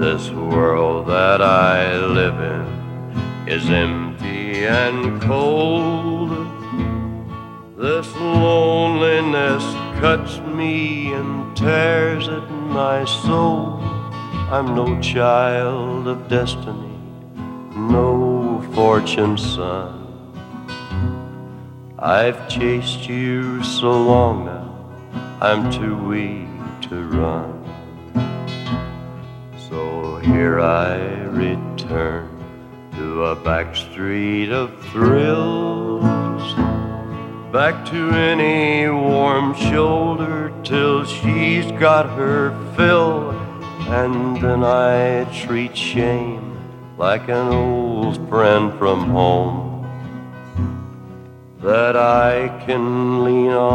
This world that I live in is empty and cold. This loneliness cuts me and tears at my soul. I'm no child of destiny, no fortune's son. I've chased you so long now, I'm too weak to run. So here I return to a back street of thrills, back to any warm shoulder till she's got her fill. And then I treat shame like an old friend from home that I can lean on.